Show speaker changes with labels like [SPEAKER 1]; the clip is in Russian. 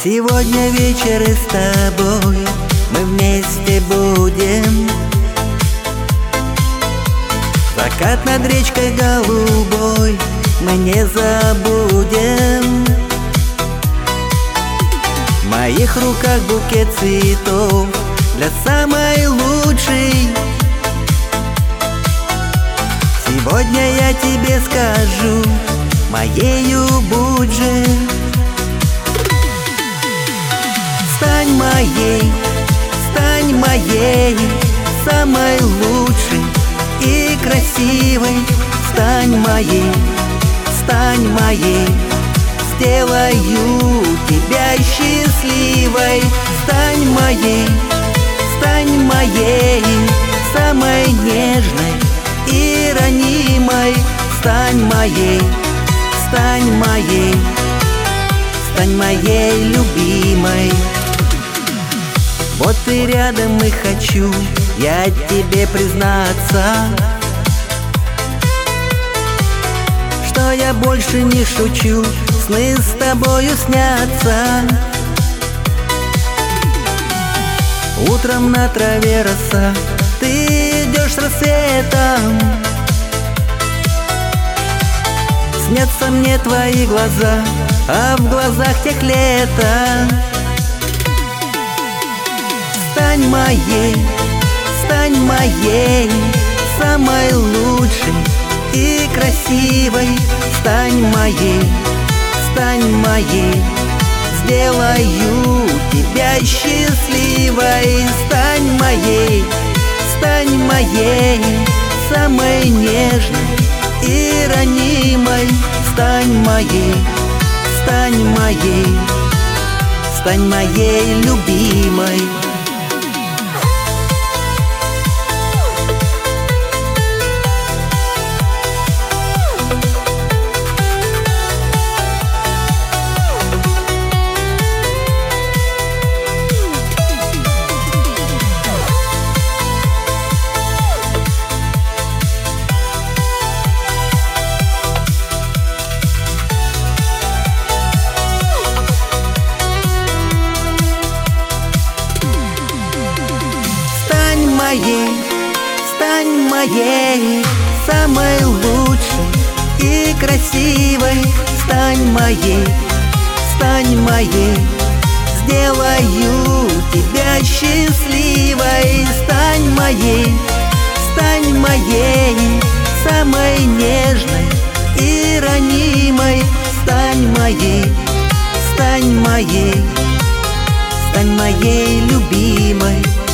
[SPEAKER 1] Сегодня вечер и с тобой мы вместе будем. Закат над речкой голубой мы не забудем. В моих руках букет цветов для самой лучшей. Сегодня я тебе скажу, моею будь же. Стань моей, самой лучшей и красивой. Стань моей, сделаю тебя счастливой. Стань моей, самой нежной и ранимой. Стань моей любимой. Вот ты рядом и хочу я тебе признаться, что я больше не шучу, сны с тобою снятся. Утром на траве роса, ты идешь с рассветом. Снятся мне твои глаза, а в глазах тех лето. Стань моей, самой лучшей и красивой. Стань моей, сделаю тебя счастливой. Стань моей, самой нежной и ранимой. Стань моей любимой. Стань моей, самой лучшей и красивой. Стань моей, сделаю тебя счастливой. Стань моей, самой нежной и ранимой. Стань моей любимой.